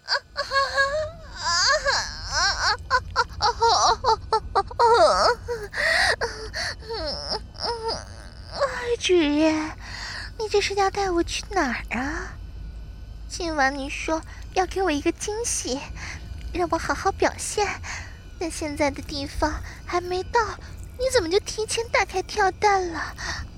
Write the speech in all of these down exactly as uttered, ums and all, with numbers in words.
主人，你这是要带我去哪儿啊？今晚你说要给我一个惊喜，让我好好表现，但现在的地方还没到，你怎么就提前打开跳蛋了？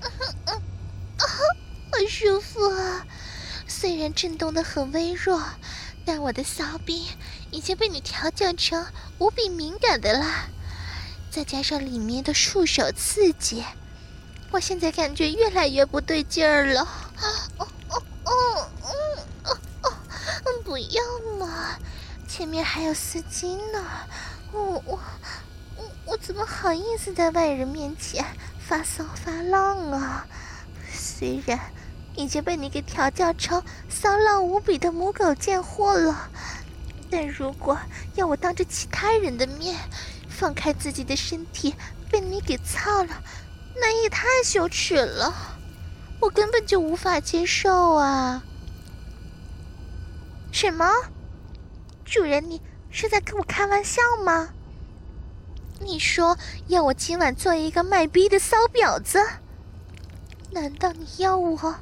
好舒服啊！虽然震动得很微弱，但我的骚逼已经被你调教成无比敏感的了，再加上里面的束手刺激，我现在感觉越来越不对劲儿了。哦哦哦哦哦！不要嘛，前面还有司机呢，我我我我怎么好意思在外人面前发骚发浪啊？虽然已经被你给调教成骚浪无比的母狗贱货了，但如果要我当着其他人的面放开自己的身体被你给操了，那也太羞耻了，我根本就无法接受啊！什么？主人，你是在跟我开玩笑吗？你说要我今晚做一个卖逼的骚婊子？难道你要我？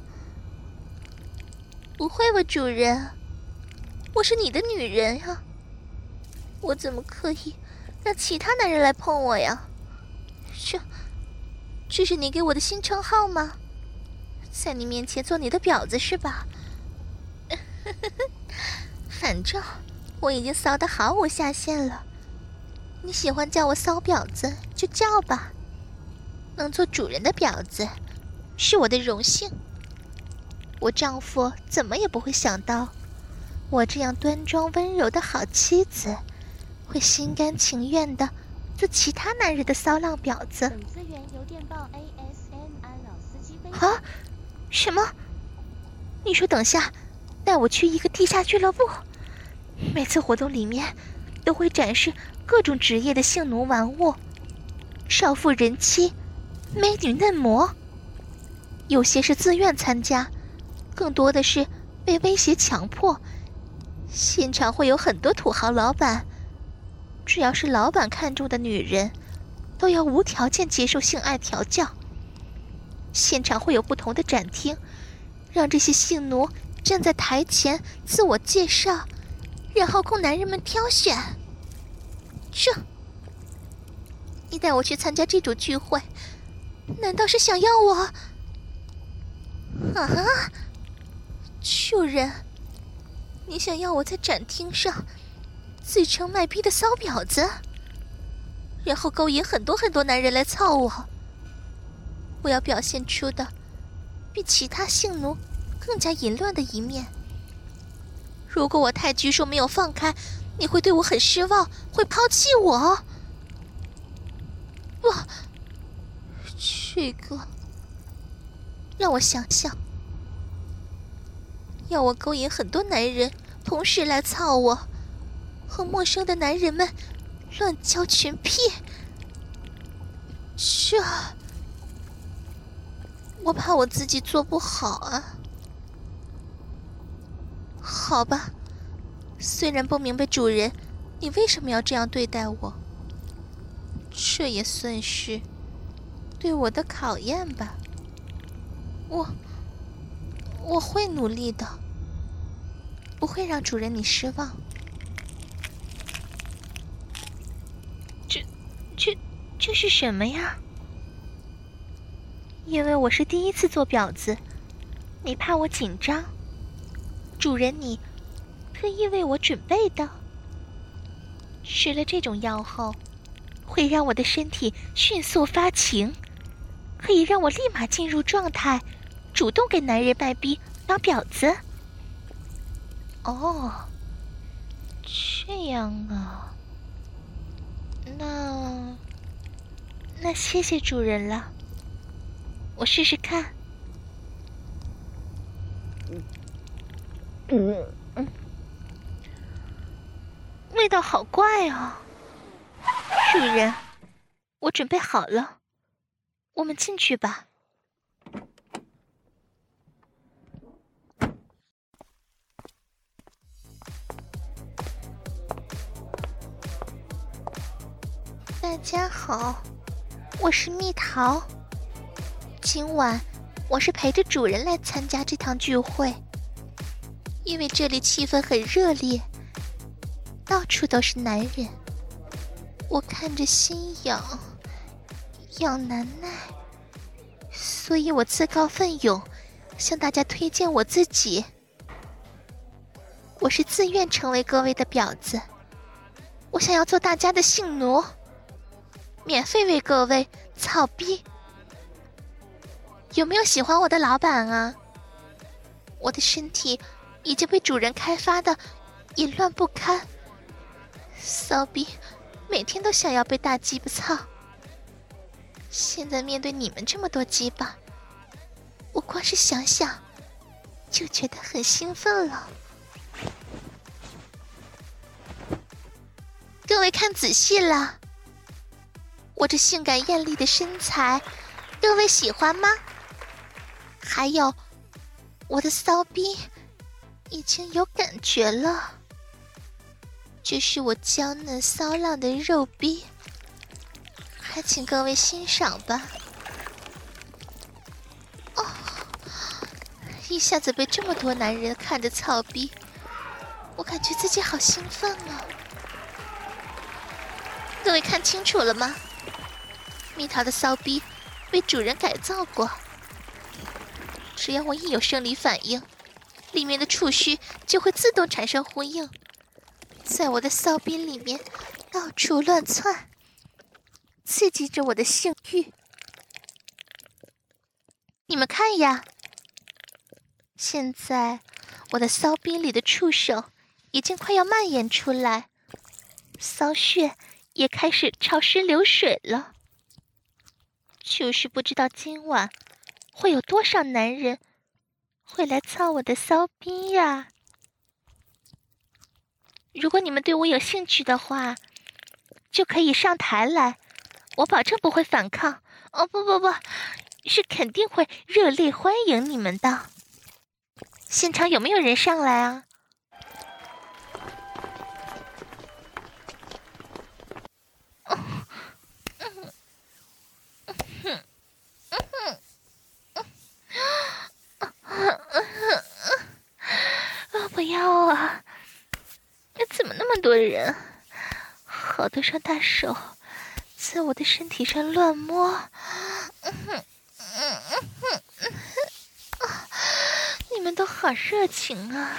不会吧，主人，我是你的女人呀，我怎么可以让其他男人来碰我呀？这这是你给我的新称号吗？在你面前做你的婊子是吧？反正我已经骚得毫无下限了，你喜欢叫我骚婊子就叫吧，能做主人的婊子是我的荣幸。我丈夫怎么也不会想到，我这样端庄温柔的好妻子会心甘情愿的做其他男人的骚浪婊子。 本资源由电报 A S M 安老司机飞啊？什么？你说等下带我去一个地下俱乐部，每次活动里面都会展示各种职业的性奴玩物，少妇人妻、美女嫩模，有些是自愿参加，更多的是被威胁强迫。现场会有很多土豪老板，只要是老板看中的女人，都要无条件接受性爱调教。现场会有不同的展厅，让这些性奴站在台前自我介绍，然后供男人们挑选。这，你带我去参加这种聚会，难道是想要我？啊，主人，你想要我在展厅上自称卖逼的骚婊子，然后勾引很多很多男人来操我？我要表现出的比其他性奴更加淫乱的一面。如果我太拘束没有放开，你会对我很失望，会抛弃我。哇，这个让我想想，要我勾引很多男人同时来操我，和陌生的男人们乱交群癖，这我怕我自己做不好啊。好吧，虽然不明白主人你为什么要这样对待我，这也算是对我的考验吧。我我会努力的，不会让主人你失望。这这这是什么呀？因为我是第一次做婊子，你怕我紧张，主人你特意为我准备的。吃了这种药后，会让我的身体迅速发情，可以让我立马进入状态，主动给男人卖逼当婊子。哦，这样啊，那那谢谢主人了，我试试看。嗯嗯，味道好怪哦。主人，我准备好了，我们进去吧。 大家好，我是蜜桃。今晚我是陪着主人来参加这趟聚会，因为这里气氛很热烈，到处都是男人，我看着心痒，痒难耐，所以我自告奋勇向大家推荐我自己。我是自愿成为各位的婊子，我想要做大家的性奴，免费为各位操逼。有没有喜欢我的老板啊？我的身体已经被主人开发的淫乱不堪，骚逼每天都想要被大鸡巴操。现在面对你们这么多鸡巴，我光是想想就觉得很兴奋了。各位看仔细了，我这性感艳丽的身材，各位喜欢吗？还有，我的骚逼已经有感觉了，这是我娇嫩骚浪的肉逼，还请各位欣赏吧。哦，一下子被这么多男人看着操逼，我感觉自己好兴奋啊！各位看清楚了吗？蜜桃的骚逼被主人改造过，只要我一有生理反应，里面的触须就会自动产生呼应，在我的骚逼里面到处乱窜，刺激着我的性欲。你们看呀，现在我的骚逼里的触手已经快要蔓延出来，骚穴也开始潮湿流水了。就是不知道今晚会有多少男人会来操我的骚逼呀！如果你们对我有兴趣的话，就可以上台来，我保证不会反抗。哦，不不不，是肯定会热烈欢迎你们的。现场有没有人上来啊？不要啊！怎么那么多人？好多双大手在我的身体上乱摸。你们都好热情啊！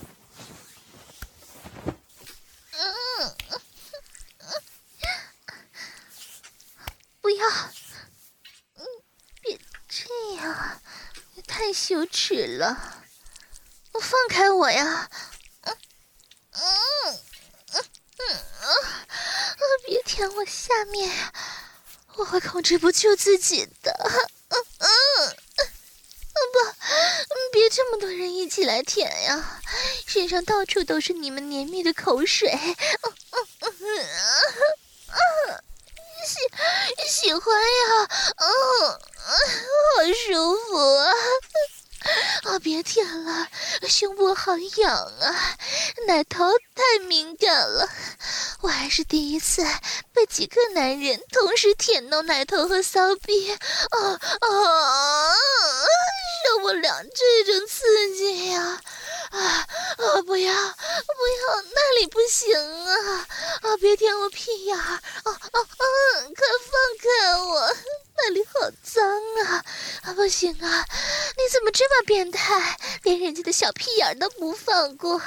不要，别这样，太羞耻了。放开我呀！嗯嗯嗯嗯啊！别舔我下面呀，我会控制不住自己的。嗯嗯嗯，不，别这么多人一起来舔呀，身上到处都是你们黏密的口水。嗯嗯嗯嗯，喜喜欢呀！嗯嗯，好舒服啊！啊，别舔了，胸部好痒啊，奶头太敏感了，我还是第一次被几个男人同时舔到奶头和骚逼，啊啊，受不了这种刺激呀！啊啊，不要不要，那里不行啊！啊，别舔我屁眼儿！啊啊啊，快放开我！那里好脏啊！啊，不行啊！你怎么这么变态，连人家的小屁眼都不放过？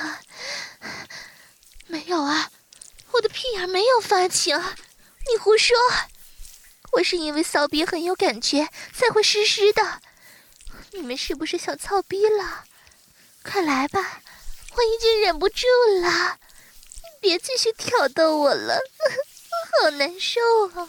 没有啊，我的屁眼没有发情，你胡说！我是因为骚逼很有感觉才会湿湿的。你们是不是想操逼了？快来吧，我已经忍不住了，别继续挑逗我了，好难受啊！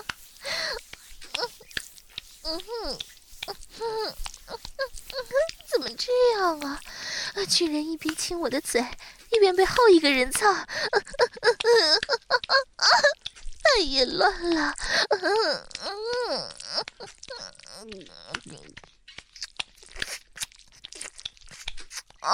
嗯哼，嗯哼，怎么这样啊？啊，居然一边亲我的嘴，一边被后一个人操，啊啊啊啊啊！太淫乱了！嗯嗯嗯啊！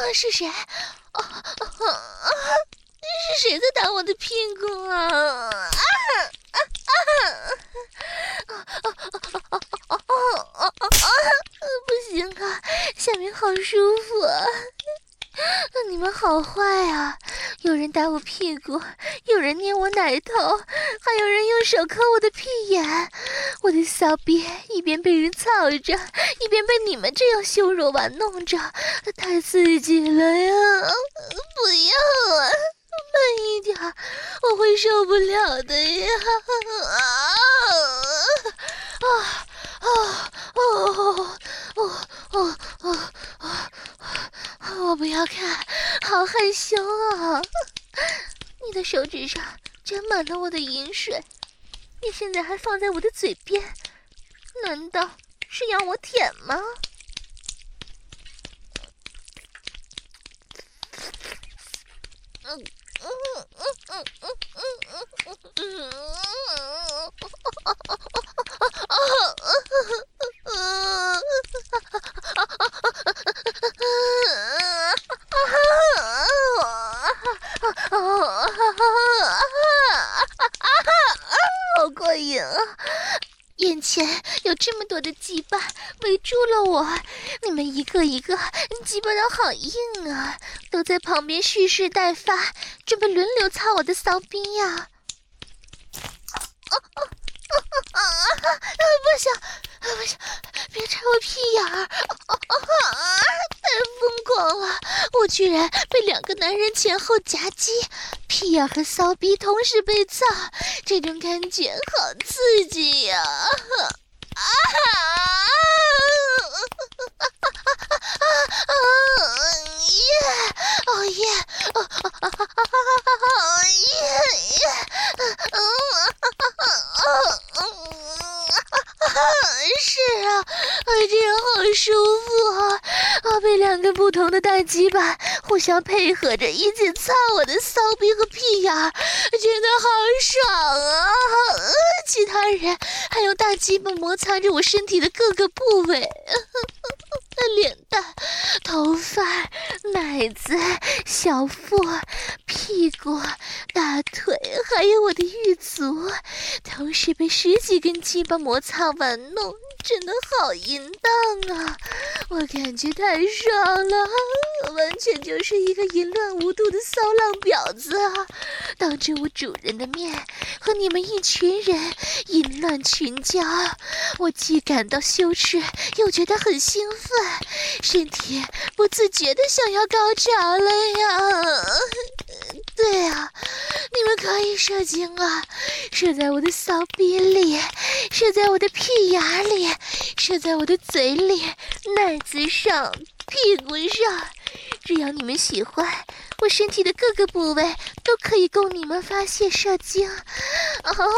是谁？啊啊啊！是谁在打我的屁股啊？啊啊啊啊啊啊啊啊！不行啊，下面好舒服啊！你们好坏啊！有人打我屁股，有人捏我奶头，还有人用手抠我的屁眼。我的骚逼一边被人操着，一边被你们这样羞辱玩弄着，太刺激了呀！不要啊，慢一点，我会受不了的呀！啊啊啊哦哦哦哦哦！我不要看，好害羞啊！你的手指上沾满了我的饮水，你现在还放在我的嘴边，难道是要我舔吗？嗯嗯嗯嗯嗯嗯嗯好过瘾啊！眼前有这么多的鸡巴围住了我，你们一个一个鸡巴都好硬啊，都在旁边蓄势待发，准备轮流操我的骚逼呀！啊啊啊啊啊！不行，不行，别插我屁眼儿！啊啊啊！太疯狂了，我居然被两个男人前后夹击，屁眼和骚逼同时被操，这种感觉好刺激呀！啊！耶！哦耶！哦哦哦哦耶耶！嗯是啊，这样好舒服啊！啊，被两个不同的大鸡巴互相配合着一起操我的骚逼和屁眼儿，真的好爽啊！呃、其他人还用大鸡巴摩擦着我身体的各个部位，呃、脸蛋、头发、奶子、小腹、屁股、大腿，还有我的玉足，同时被十几根鸡巴摩擦玩弄，真的好淫荡啊！我感觉太爽了，完全就是一个淫乱无度的骚浪婊子啊！当着我主人的面和你们一群人淫乱群交，我既感到羞耻，又觉得很兴奋，身体不自觉的想要高潮了呀！对啊，你们可以射精啊，射在我的骚逼里，射在我的屁眼里，射在我的嘴里、奶子上、屁股上，只要你们喜欢，我身体的各个部位都可以供你们发泄射精。哦，好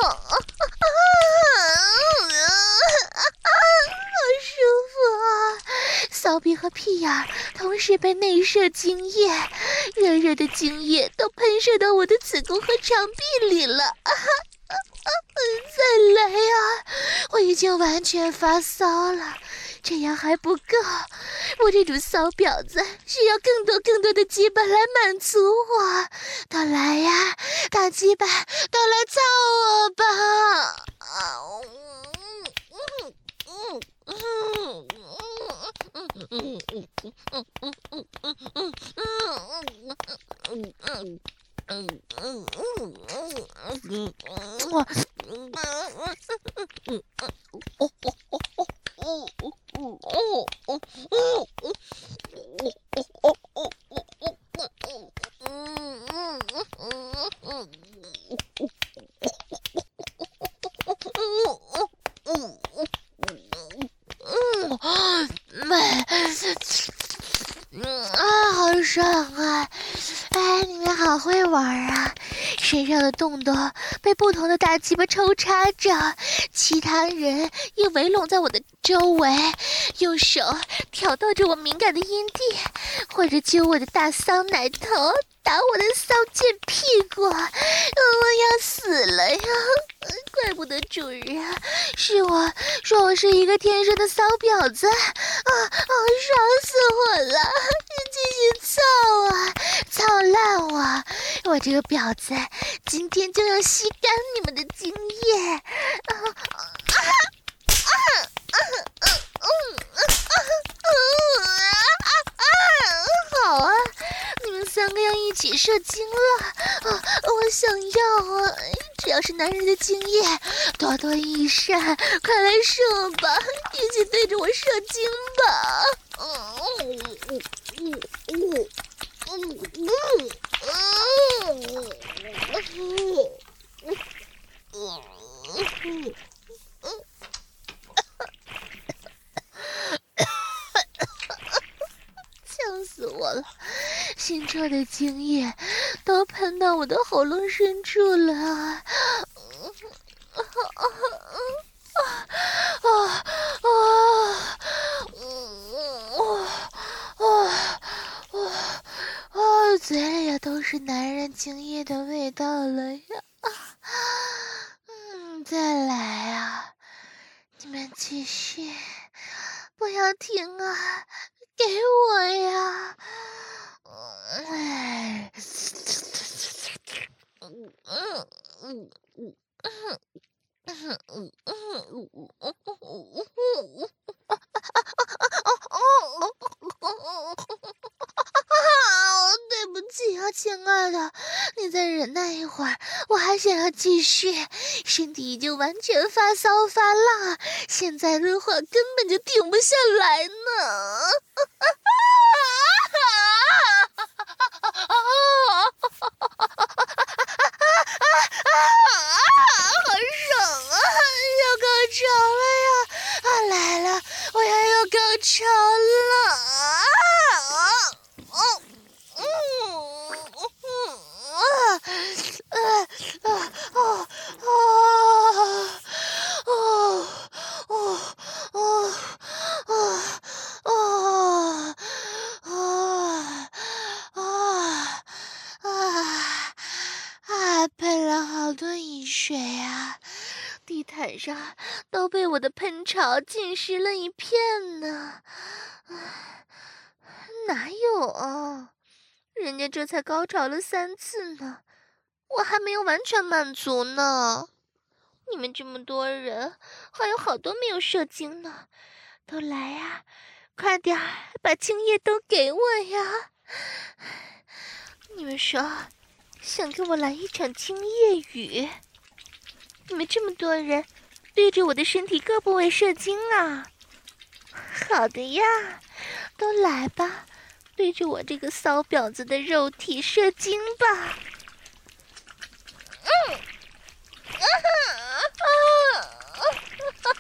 舒服啊！骚逼和屁眼同时被内射精液，热热的精液都喷射到我的子宫和肠壁里了。啊啊啊、再来啊！我已经完全发骚了，这样还不够，我这种骚婊子需要更多更多的鸡巴来满足我。都来呀，大鸡巴，都来操我吧！啊嗯嗯嗯嗯嗯嗯嗯嗯嗯嗯嗯嗯嗯嗯嗯嗯。嗯嗯嗯嗯嗯嗯，我嗯嗯嗯哦哦哦哦哦哦哦哦哦哦哦哦哦嗯嗯嗯嗯嗯啊，好爽啊！哎，你们好会玩啊！身上的洞洞被不同的大鸡巴抽插着，其他人也围拢在我的周围，用手挑逗着我敏感的阴蒂，或者揪我的大骚奶头，打我的骚贱屁股，我要死了呀！怪不得主人是我说我是一个天生的骚婊子啊！啊，爽死我了！继续操我这个婊子今天就要吸干你们的精液！啊啊啊啊啊啊！好啊，你们三个要一起射精了啊！我想要啊！只要是男人的精液，多多益善，快来射吧，一起对着我射精吧！嗯嗯嗯嗯嗯嗯。呛死我了，腥臭的精液都喷到我的喉咙深处了啊！啊啊啊啊啊！哦，嘴里也都是男人精液的味道了呀！嗯，再来啊！你们继续，不要停啊！给我呀！哎，嗯嗯嗯嗯嗯嗯嗯嗯。对不起啊，亲爱的，你再忍耐一会儿，我还想要继续。身体已经完全发骚发辣，现在的话根本就停不下来呢。好爽啊！要高潮了呀！啊，来了，我要要高潮了啊！哦，嗯，啊啊啊哦哦哦哦哦哦哦哦啊啊！喷了好多饮水啊！地毯上都被我的喷潮浸湿了一片呢。哪有啊？人家这才高潮了三次呢，我还没有完全满足呢。你们这么多人，还有好多没有射精呢，都来呀，快点儿把精液都给我呀！你们说，想跟我来一场精液雨？你们这么多人，对着我的身体各部位射精啊？好的呀，都来吧，对着我这个骚婊子的肉体射精吧！嗯，啊啊啊！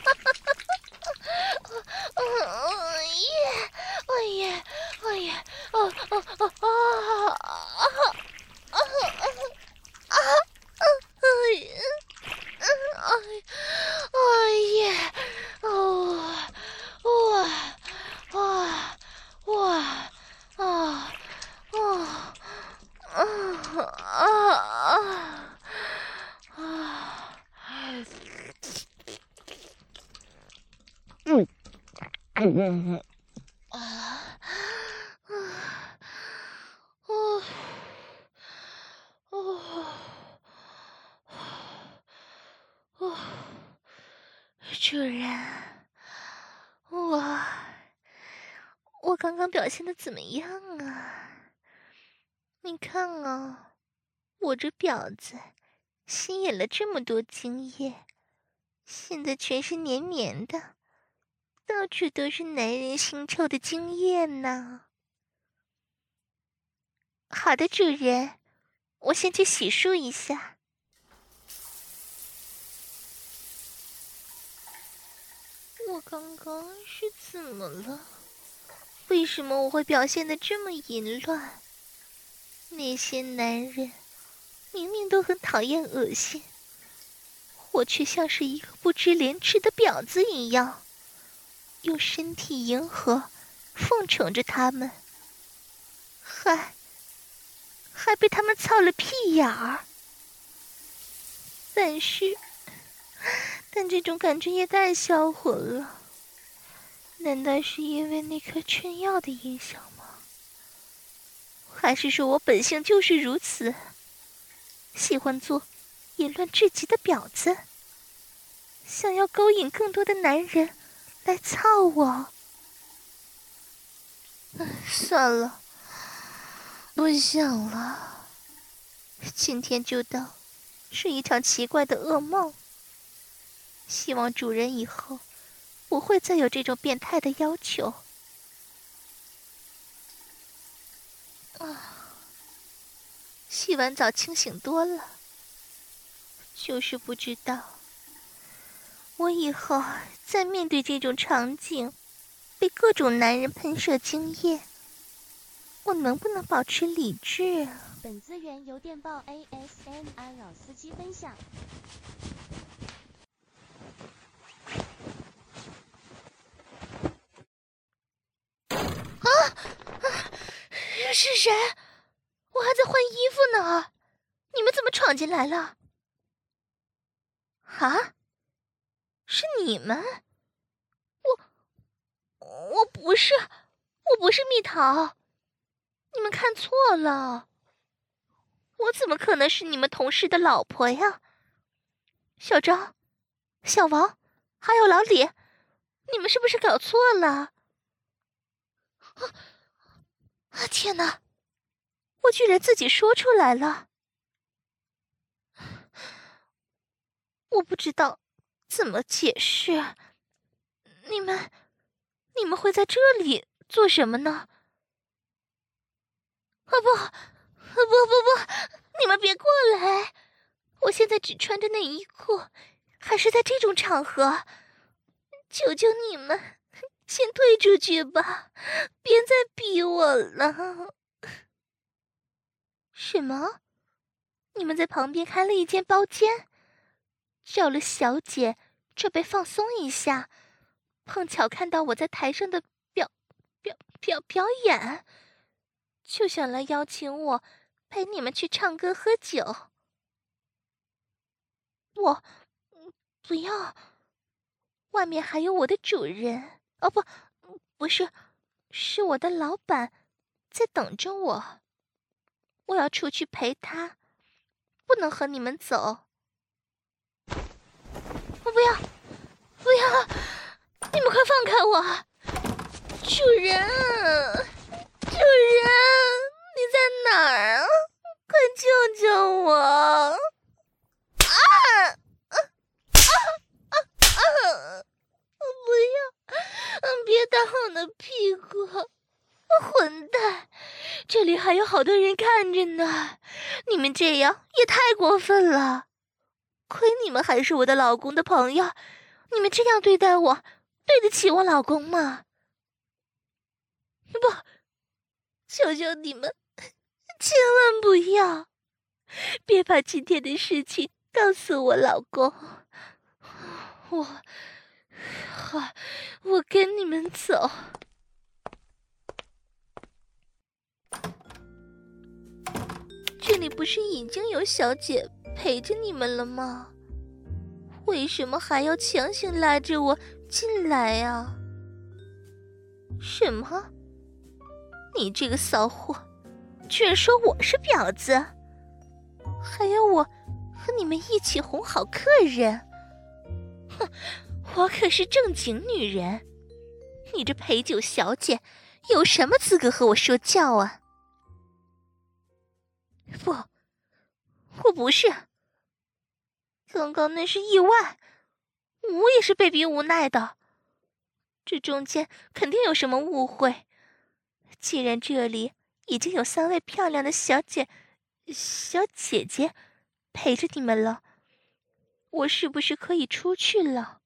哦耶，哦耶，哦耶，哦哦哦哦啊啊啊啊！哎呀，哎哎耶，哦哇哇哇啊啊啊啊啊！嗯嗯嗯啊啊哦哦哦，主人，我我刚刚表现的怎么样啊？你看啊，我这婊子吸引了这么多精液，现在全是黏黏的，到处都是男人腥臭的精液呢。好的，主人，我先去洗漱一下。我刚刚是怎么了？为什么我会表现得这么淫乱？那些男人明明都很讨厌恶心，我却像是一个不知廉耻的婊子一样，用身体迎合奉承着他们，还还被他们操了屁眼儿。但是但这种感觉也太销魂了，难道是因为那颗春药的影响吗？还是说我本性就是如此， 喜欢做淫乱至极的婊子，想要勾引更多的男人来操我。算了，不想了，今天就当是一场奇怪的噩梦。希望主人以后不会再有这种变态的要求。啊，洗完澡清醒多了，就是不知道我以后在面对这种场景，被各种男人喷射精液，我能不能保持理智啊？ 本资源由电报 A S M R 老司机分享。 啊！是谁？我还在换衣服呢，你们怎么闯进来了？啊？是你们？我我不是，我不是蜜桃，你们看错了，我怎么可能是你们同事的老婆呀？小张、小王还有老李，你们是不是搞错了？啊啊！天哪，我居然自己说出来了，我不知道怎么解释。你们，你们会在这里做什么呢？啊不，不不不，你们别过来！我现在只穿着内衣裤，还是在这种场合，求求你们，先退出去吧，别再逼我了。什么？你们在旁边开了一间包间，叫了小姐准备放松一下，碰巧看到我在台上的表表表表演，就想来邀请我陪你们去唱歌喝酒。我不要，外面还有我的主人，哦不，不是，是我的老板在等着我，我要出去陪他，不能和你们走。我不要，不要，你们快放开我！主人，主人，你在哪儿啊？快救救我！啊！啊啊啊啊！不要！别打我的屁股！混蛋！这里还有好多人看着呢，你们这样也太过分了！亏你们还是我的老公的朋友，你们这样对待我，对得起我老公吗？不，求求你们，千万不要，别把今天的事情告诉我老公。我，好，我跟你们走。这里不是已经有小姐陪着你们了吗？为什么还要强行拉着我进来啊？什么？你这个骚货，居然说我是婊子，还要我和你们一起哄好客人？哼，我可是正经女人，你这陪酒小姐有什么资格和我说教啊？不，我不是。刚刚那是意外，我也是被逼无奈的。这中间肯定有什么误会。既然这里已经有三位漂亮的小姐、小姐姐陪着你们了，我是不是可以出去了？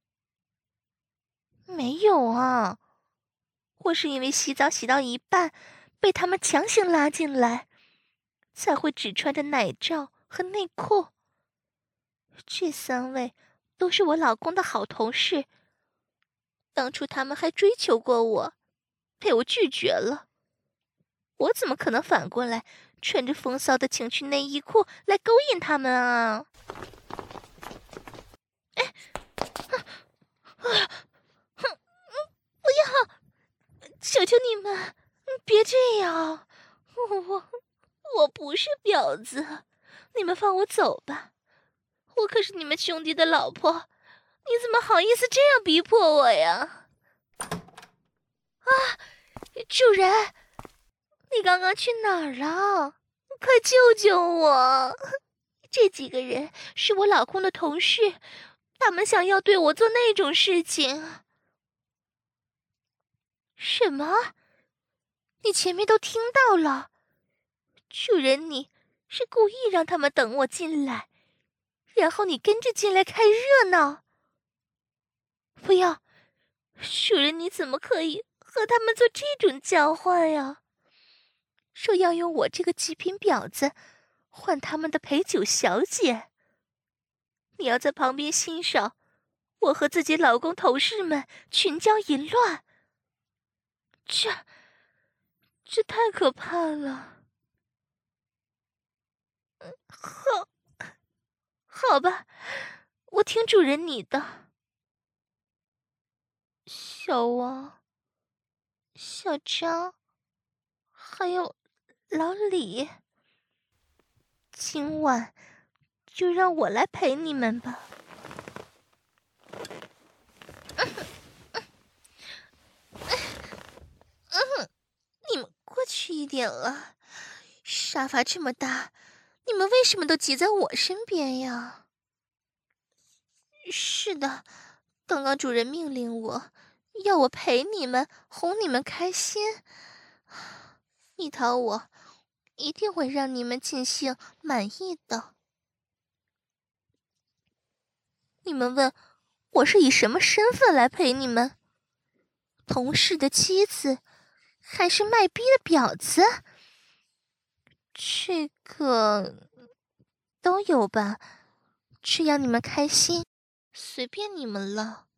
没有啊，我是因为洗澡洗到一半，被他们强行拉进来，才会只穿着奶罩和内裤。这三位都是我老公的好同事，当初他们还追求过我，被我拒绝了。我怎么可能反过来穿着风骚的情趣内衣裤来勾引他们啊？哎，啊啊，哼，不要！求求你们，别这样！我我不是婊子， 你们放我走吧，我可是你们兄弟的老婆，你怎么好意思这样逼迫我呀？啊，主人，你刚刚去哪儿了？快救救我！这几个人是我老公的同事，他们想要对我做那种事情。什么？你前面都听到了？主人，你是故意让他们等我进来，然后你跟着进来看热闹？不要，主人，你怎么可以和他们做这种交换呀？说要用我这个极品婊子换他们的陪酒小姐，你要在旁边欣赏我和自己老公同事们群交淫乱，这这太可怕了。好，好吧，我听主人你的。小王、小张，还有老李，今晚就让我来陪你们吧。嗯，你们过去一点了，沙发这么大，你们为什么都挤在我身边呀？是的，刚刚主人命令我，要我陪你们，哄你们开心。蜜桃我一定会让你们尽兴满意的。你们问我是以什么身份来陪你们？同事的妻子，还是卖逼的婊子？这个都有吧，只要你们开心，随便你们了。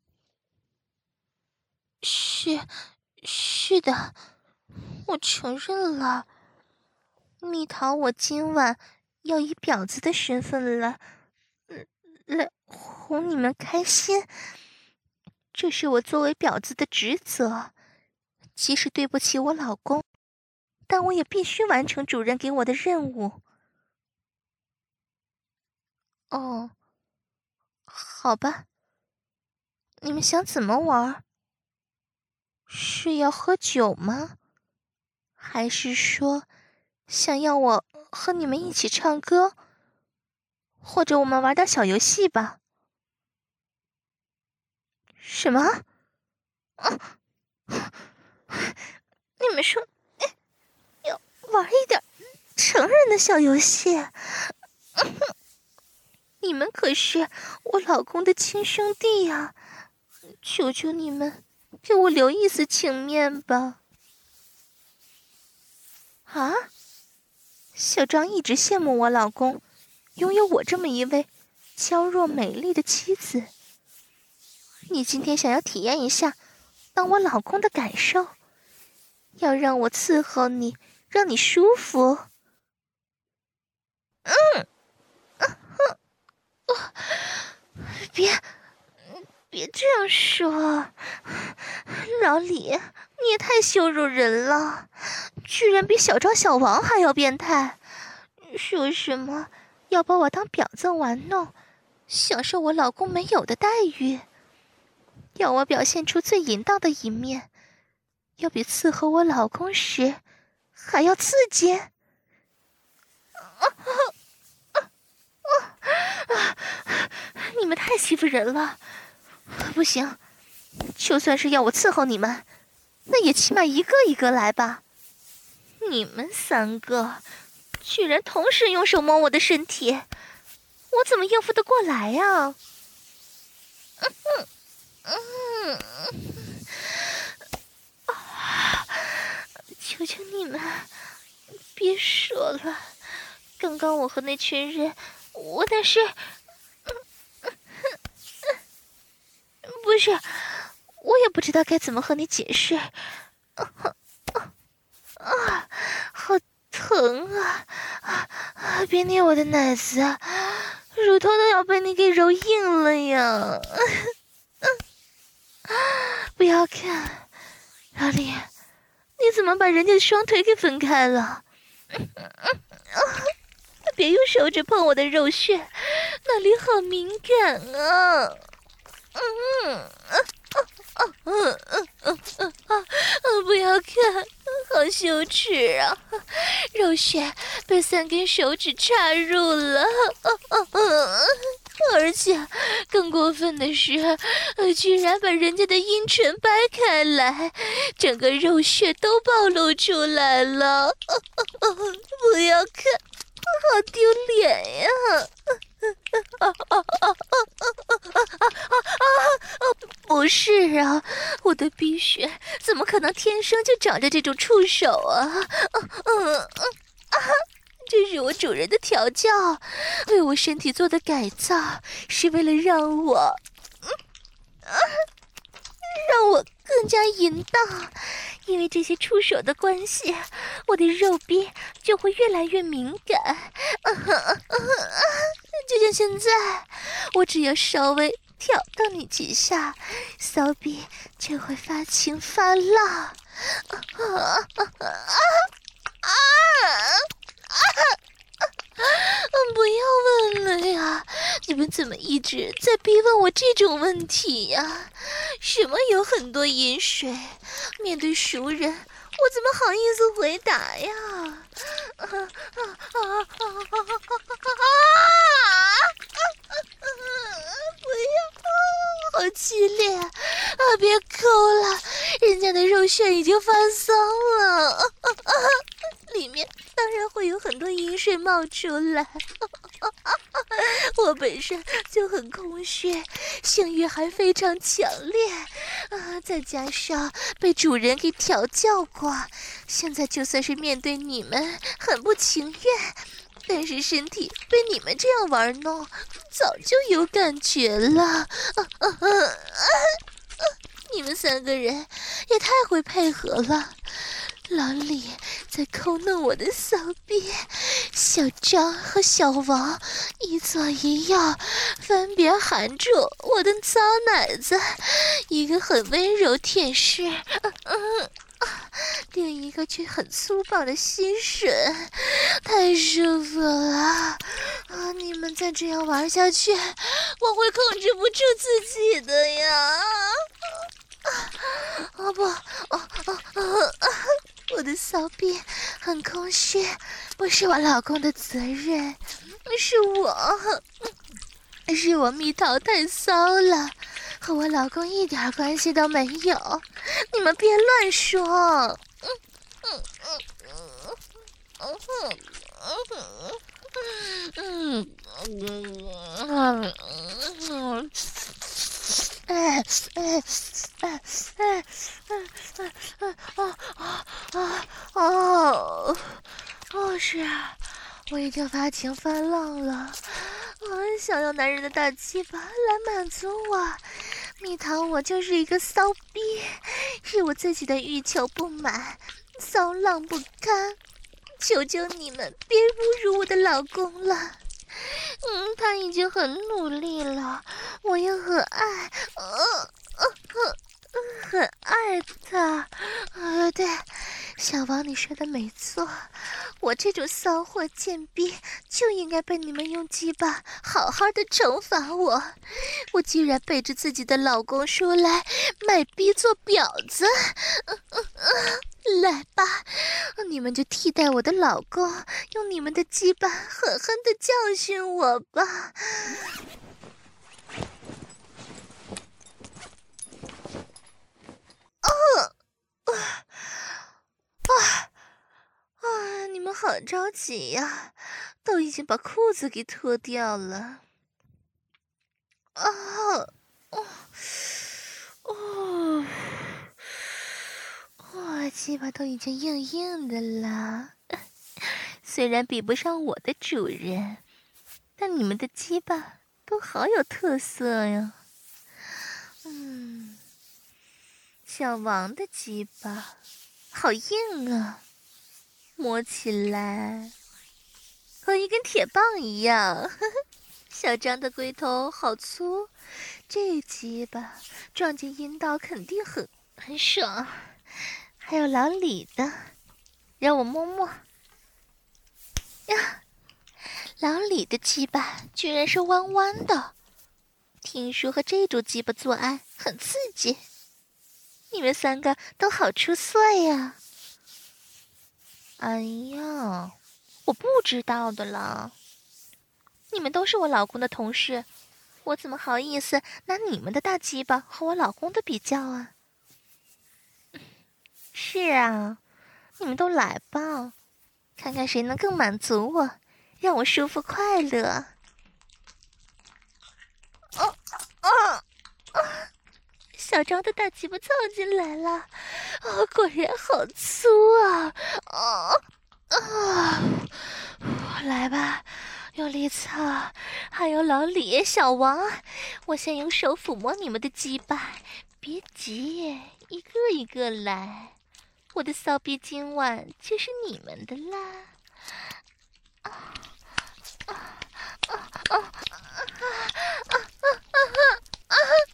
是，是的，我承认了。蜜桃，我今晚要以婊子的身份来，来哄你们开心。这是我作为婊子的职责，即使对不起我老公，但我也必须完成主人给我的任务。哦，好吧，你们想怎么玩？是要喝酒吗？还是说想要我和你们一起唱歌？或者我们玩点小游戏吧？什么？啊！你们说要玩一点成人的小游戏？你们可是我老公的亲兄弟呀！求求你们给我留一丝情面吧！啊！小张一直羡慕我老公拥有我这么一位娇弱美丽的妻子。你今天想要体验一下当我老公的感受，要让我伺候你，让你舒服。嗯，啊啊、别别这样说，老李，你也太羞辱人了，居然比小张、小王还要变态，说什么要把我当婊子玩弄，享受我老公没有的待遇，要我表现出最淫荡的一面，要比伺候我老公时还要刺激。啊啊啊啊！你们太欺负人了，不行，就算是要我伺候你们，那也起码一个一个来吧。你们三个居然同时用手摸我的身体，我怎么应付得过来呀？嗯嗯嗯，啊！求求你们别说了，刚刚我和那群人，我那是，不是，我也不知道该怎么和你解释。啊啊，好疼啊！啊啊！别捏我的奶子，乳头都要被你给揉硬了呀！不要看，老李，你怎么把人家的双腿给分开了？ 别用手指碰我的肉穴，那里好敏感啊！嗯嗯嗯嗯嗯嗯嗯嗯，不要看，好羞耻啊！肉穴被三根手指插入了，嗯嗯，而且更过分的是，居然把人家的阴唇掰开来，整个肉穴都暴露出来了！不要看，好丢脸呀！不是啊，我的逼穴怎么可能天生就长着这种触手啊？嗯嗯嗯啊！这是我主人的调教，为我身体做的改造，是为了让我，嗯啊，让我更加淫荡。因为这些触手的关系，我的肉壁就会越来越敏感。啊啊啊！就像现在，我只要稍微挑到你几下，骚逼就会发情发浪。啊啊啊啊啊！不要问了呀！你们怎么一直在逼问我这种问题呀？什么有很多饮水？面对熟人，我怎么好意思回答呀？啊啊啊啊啊啊！不要，好激烈啊！别抠了，人家的肉穴已经发骚了，啊啊，里面当然会有很多饮水冒出来。我本身就很空虚，性欲还非常强烈啊，再加上被主人给调教过，现在就算是面对你们很不情愿，但是身体被你们这样玩弄，早就有感觉了。啊啊啊啊！你们三个人也太会配合了。老李在抠弄我的骚逼，小张和小王一左一右，分别含住我的骚奶子，一个很温柔舔舐，嗯嗯，另一个却很粗暴的吸吮，太舒服了啊！你们再这样玩下去，我会控制不住自己的呀！啊不，啊啊啊啊！我的骚逼很空虚，不是我老公的责任，是我，是我蜜桃太骚了，和我老公一点关系都没有，你们别乱说。嗯嗯嗯嗯嗯嗯嗯嗯。哎哎哎哎哎哎哦哦哦哦！是啊，我已经发情发浪了，我想要男人的大鸡巴来满足我。蜜桃，我就是一个骚逼，是我自己的欲求不满，骚浪不堪，求求你们别侮辱我的老公了。嗯，他已经很努力了，我也很爱，呃呃呃，很爱他。呃，对，小王，你说的没错，我这种骚货贱逼就应该被你们用鸡巴好好的惩罚我。我居然背着自己的老公出来卖逼做婊子，呃呃呃来吧，你们就替代我的老公，用你们的鸡巴狠狠地教训我吧！哦，啊啊啊！你们好着急呀，都已经把裤子给脱掉了。啊哦哦！哇，鸡巴都已经硬硬的了，虽然比不上我的主人，但你们的鸡巴都好有特色呀。嗯，小王的鸡巴好硬啊，摸起来和一根铁棒一样。小张的龟头好粗，这鸡巴撞进阴道肯定很很爽。还有老李的，让我摸摸呀， 李的鸡巴居然是弯弯的，听说和这种鸡巴做爱很刺激。你们三个都好出色呀！哎呀，我不知道的了。你们都是我老公的同事，我怎么好意思拿你们的大鸡巴和我老公的比较啊？是啊，你们都来吧，看看谁能更满足我，让我舒服快乐。哦哦哦！小张的大鸡巴凑进来了，哦，果然好粗啊！哦啊！来吧，用力操！还有老李、小王，我先用手抚摸你们的鸡巴，别急，一个一个来。我的骚逼今晚就是你们的啦！啊啊啊啊啊啊啊！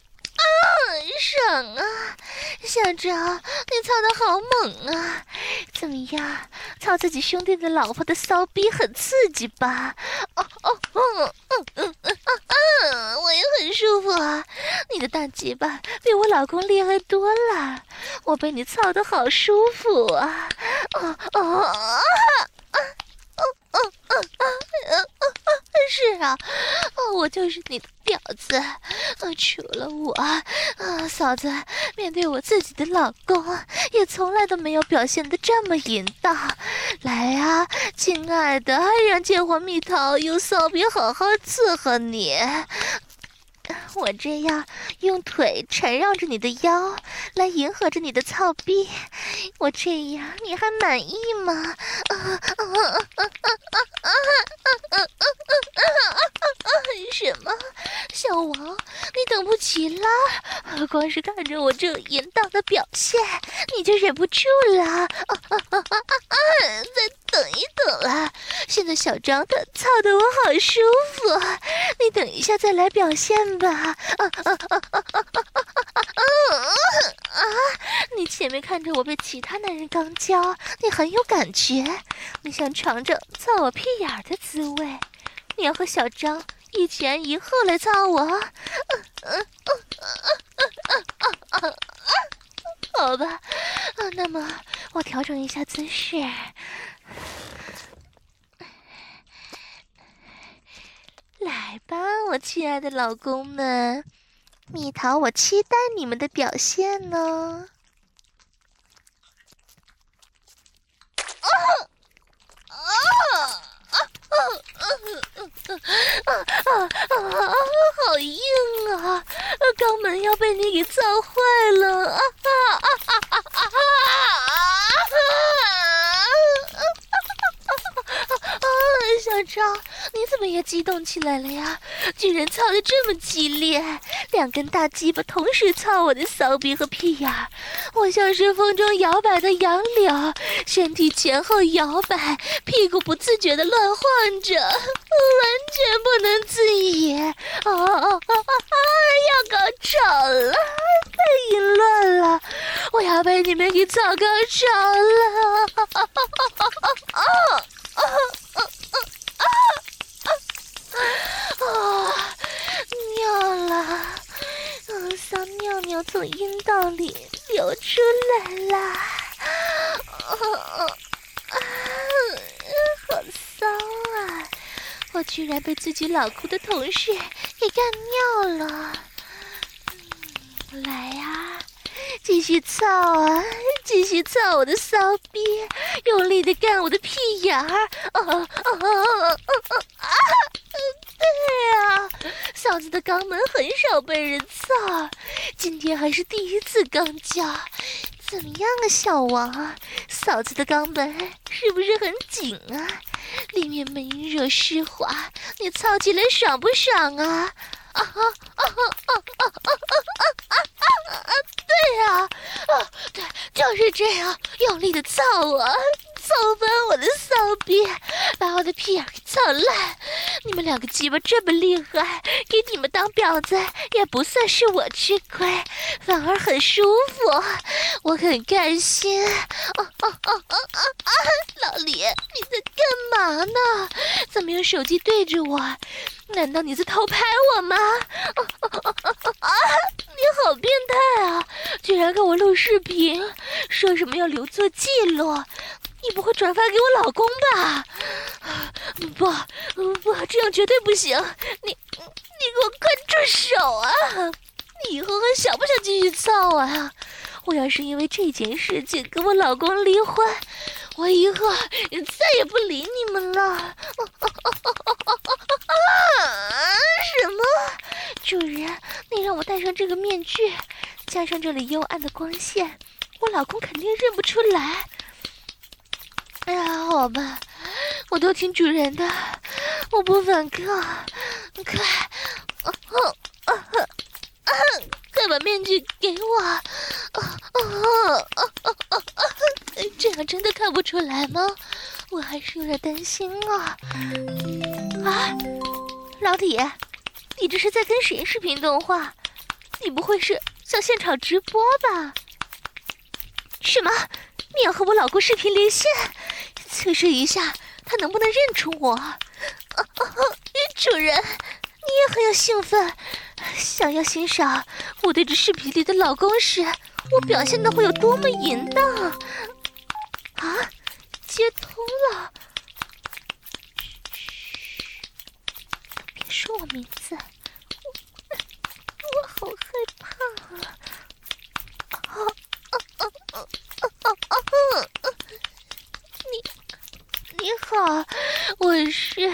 爽啊，小张，你操得好猛啊！怎么样，操自己兄弟的老婆的骚逼很刺激吧？哦哦哦嗯嗯嗯嗯，我也很舒服啊！你的大鸡巴比我老公厉害多了，我被你操得好舒服啊！哦哦啊！哦哦哦哦哦！是啊，哦，我就是你的婊子。呃，除了我，啊，嫂子面对我自己的老公，也从来都没有表现得这么淫荡。来啊，亲爱的，让贱货蜜桃用骚逼好好伺候你。我这样用腿缠绕着你的腰，来迎合着你的操逼，我这样你还满意吗？啊啊啊啊啊啊啊啊！什么？小王，你等不及了？光是看着我这淫荡的表现，你就忍不住了？啊啊啊啊啊！再等一等啦！现在小张他操得我好舒服，你等一下再来表现吧。啊啊啊啊啊啊啊啊！你前面看着我被其他男人刚交，你很有感觉，你想尝着操我屁眼儿的滋味，你要和小张一前一后来操我？嗯嗯嗯嗯嗯嗯嗯，好吧，啊，那么我调整一下姿势。来吧，我亲爱的老公们，蜜桃，我期待你们的表现呢。啊啊啊啊啊啊！好硬啊，肛门要被你给操坏了！啊啊啊啊啊啊啊！小张，你怎么也激动起来了呀？居然操得这么激烈，两根大鸡巴同时操我的骚逼和屁眼儿，我像是风中摇摆的杨柳，身体前后摇摆，屁股不自觉地乱晃着，完全不能自已。啊啊啊啊！要高潮了，太淫乱了，我要被你们给操高潮了！啊啊啊啊啊啊！啊！尿了，嗯，骚尿尿从阴道里流出来了，啊啊啊！好骚啊！我居然被自己老公的同事给干尿了。嗯，来呀、啊！继续操啊！继续操我的骚逼，用力的干我的屁眼儿！啊啊啊啊啊！对啊，嫂子的肛门很少被人操，今天还是第一次肛交。怎么样啊，小王？嫂子的肛门是不是很紧啊？里面闷热湿滑，你操起来爽不爽啊？啊啊啊啊啊啊啊啊啊！对呀，啊，对，就是这样，用力的操我，操翻我的骚逼，把我的屁眼给操烂。你们两个鸡巴这么厉害，给你们当婊子也不算是我吃亏，反而很舒服，我很开心。啊啊啊啊啊啊！老李，你在干嘛呢？怎么用手机对着我？难道你在偷拍我吗？啊啊啊！你好变态啊！居然给我录视频，说什么要留作记录？你不会转发给我老公吧？不不，这样绝对不行！你你给我快住手啊！你以后还想不想继续操啊？我要是因为这件事情跟我老公离婚，我以后再也不理你们了。啊什么？主人，你让我戴上这个面具，加上这里幽暗的光线，我老公肯定认不出来。哎呀，好吧，我都听主人的，我不反抗。快，啊啊啊啊！快把面具给我！啊啊啊啊啊！这样真的看不出来吗？我还是有点担心啊。啊，老李，你这是在跟谁视频通话？你不会是想现场直播吧？什么？你要和我老公视频连线？测试一下他能不能认出我？啊啊！主人，你也很有兴奋，想要欣赏我对这视频里的老公时，我表现的会有多么淫荡啊！接通了，嘘，别说我名字，我我好害怕啊！啊啊啊啊啊啊啊！你你好，我是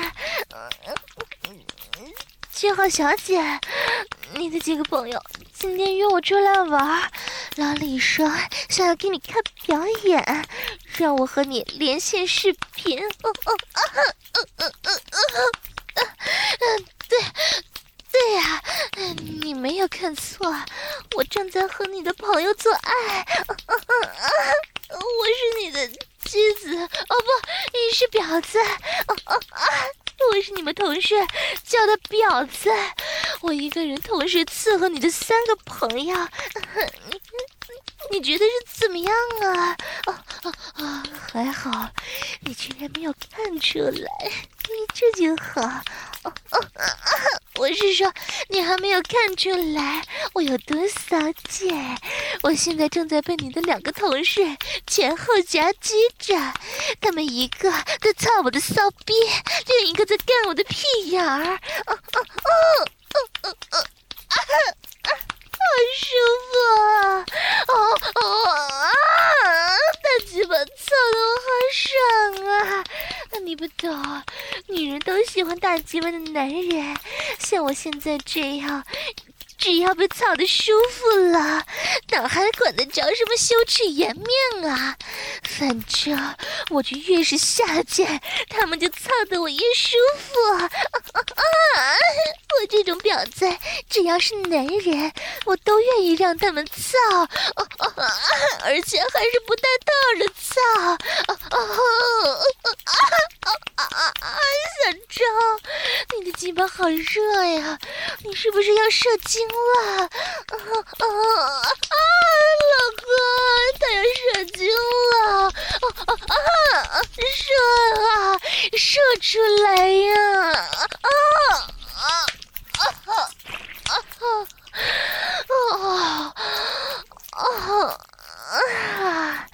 七号小姐，你的几个朋友今天约我出来玩，老李说想要给你看表演，让我和你连线视频。哦哦啊嗯嗯嗯嗯嗯，对对呀、啊，你没有看错，我正在和你的朋友做爱。啊啊啊、我是你的妻子，哦不，你是婊子。啊啊啊！我是你们同事叫的婊子，我一个人同时伺候你的三个朋友，你你觉得是怎么样啊？啊啊啊！还好，你居然没有看出来，你这就好。啊啊啊！我是说，你还没有看出来我有多骚贱。我现在正在被你的两个同事前后夹击着，他们一个在操我的骚逼，另一个在干我的屁眼儿。啊啊啊啊啊啊！好舒服啊！哦哦啊！大鸡巴操得我好爽啊！你不懂，女人都喜欢大鸡巴的男人，像我现在这样。只要被操得舒服了，哪还管得着什么羞耻颜面啊？反正我就越是下贱，他们就操得我越舒服。啊啊啊！我这种婊子，只要是男人，我都愿意让他们操，啊啊啊！而且还是不带套的操。啊啊啊啊啊啊！小周，你的鸡巴好热呀，你是不是要射精了？啊啊啊！老公，他要射精了！啊啊啊！射啊，射出来呀！啊啊啊啊啊啊啊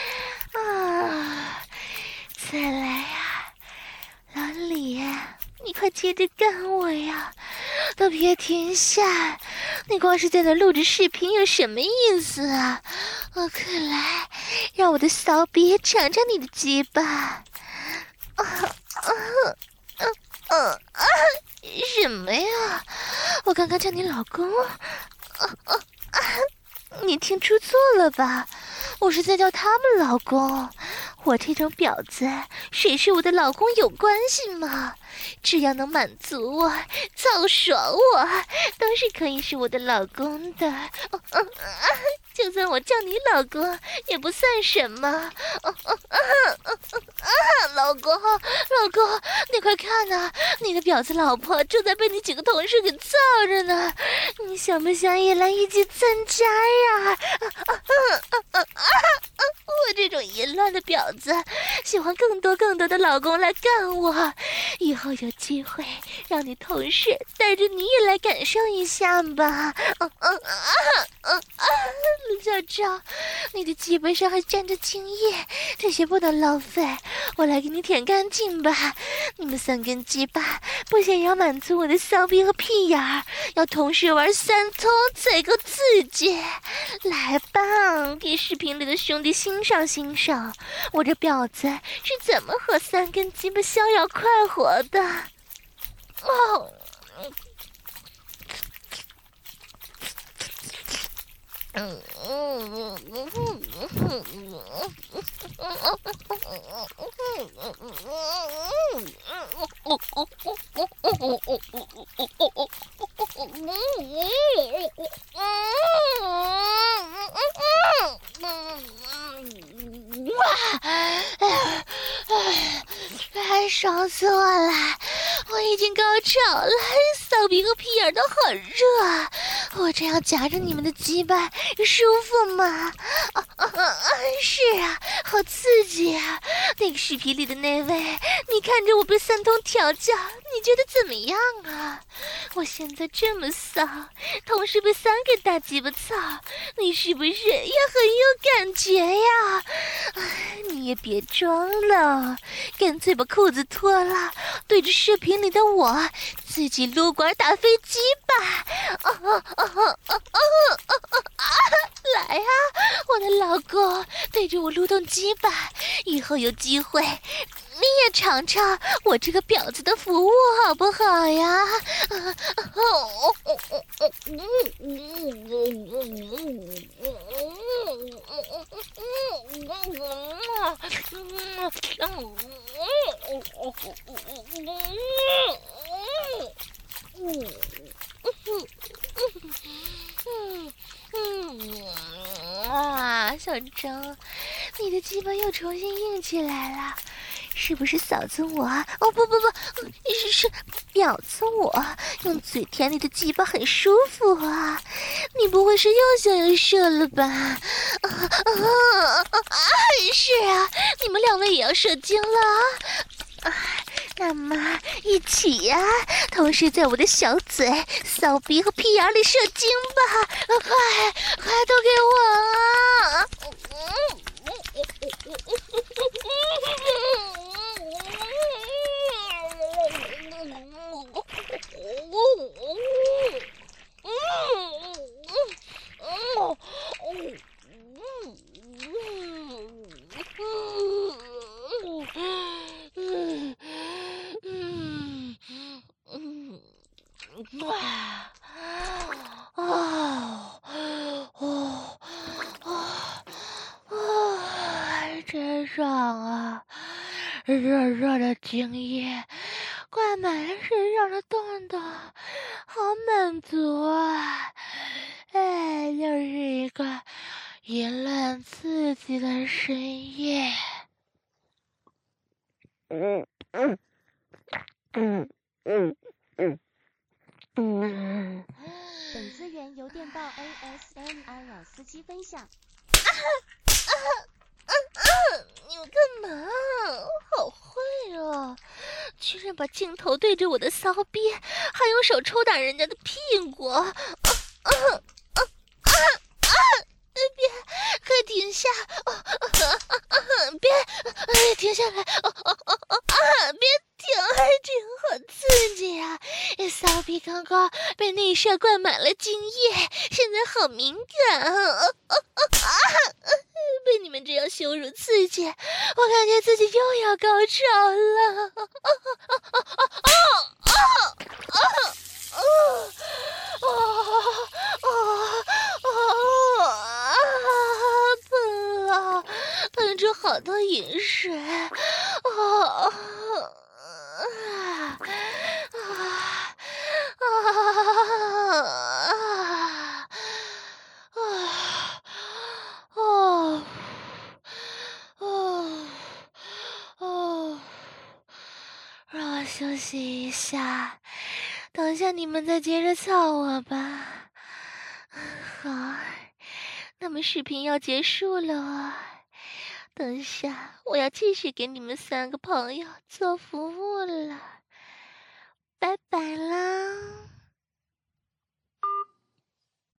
啊！再来呀，老李，你快接着干我呀！都别停下，你光是在那录着视频有什么意思啊？我快来，让我的骚逼尝尝你的鸡巴！啊啊啊啊啊！什么呀？我刚刚叫你老公？啊啊啊！你听出错了吧？我是在叫他们老公。我这种婊子，谁是我的老公有关系吗？ 只要能满足我、造爽我，都是可以是我的老公的。哦哦啊、就算我叫你老公，也不算什么。哦哦啊啊啊！老公，老公，你快看呐、啊，你的婊子老婆正在被你几个同事给造着呢，你想不想也来一起参加呀？啊啊啊啊啊！我这种淫乱的婊子，喜欢更多更多的老公来干我。以后有机会让你同事带着你也来感受一下吧。嗯嗯啊嗯啊！陆小昭，你的鸡巴上还沾着精液，这些不能浪费，我来给你舔干净吧。你们三根鸡巴不仅要满足我的骚逼和屁眼儿，要同时玩三通才够刺激。来吧，给视频里的兄弟欣赏欣赏，我这婊子是怎么和三根鸡巴逍遥快活的。哦，嗯嗯嗯嗯哎，爽死我了！我已经高潮了，骚逼和屁眼都好热，我这样夹着你们的鸡巴舒服吗？啊啊啊！是啊，好刺激啊！那个视频里的那位，你看着我被三通调教，你觉得怎么样啊？我现在这么骚，同时被三个大鸡巴操，你是不是也很有感觉呀？哎，你也别装了，干脆把裤子脱了，对着视频里的我自己撸管打飞机吧！啊啊啊啊啊啊啊！来啊，我的老公，对着我撸动鸡巴，以后有机会你也尝尝我这个婊子的服务好不好呀？啊，小张，你的鸡巴又重新硬起来了。是不是嫂子我？哦不不不，是是婊子我，用嘴舔你的鸡巴很舒服啊！你不会是又想要射了吧？啊啊啊！是啊，你们两位也要射精了啊！那么一起呀、啊，同时在我的小嘴、骚逼和屁眼里射精吧！快快都给我啊！哇！哦哦哦哦！真爽啊！热热的精液灌满了身上的洞洞，好满足啊！哎，又是一个淫乱刺激的深夜。嗯嗯嗯嗯嗯嗯。 本资源由电报 A S M R 老司机分享。 啊啊啊啊！你们干嘛？好坏哦！居然把镜头对着我的骚逼，还用手抽打人家的屁股！啊啊啊啊啊！别，快停下！啊啊啊！别，哎，停下来！啊啊啊啊！别停！这个好刺激啊！骚逼刚刚被内射灌满了精液，现在好敏感啊！啊啊啊！被你们这样羞辱刺激，我感觉自己又要高潮了！啊啊啊啊啊啊啊啊！啊啊啊！喷了，喷出好多饮水！啊啊！ 休息一下，等下你们再接着操我吧。好，那么视频要结束了啊，等下我要继续给你们三个朋友做服务了。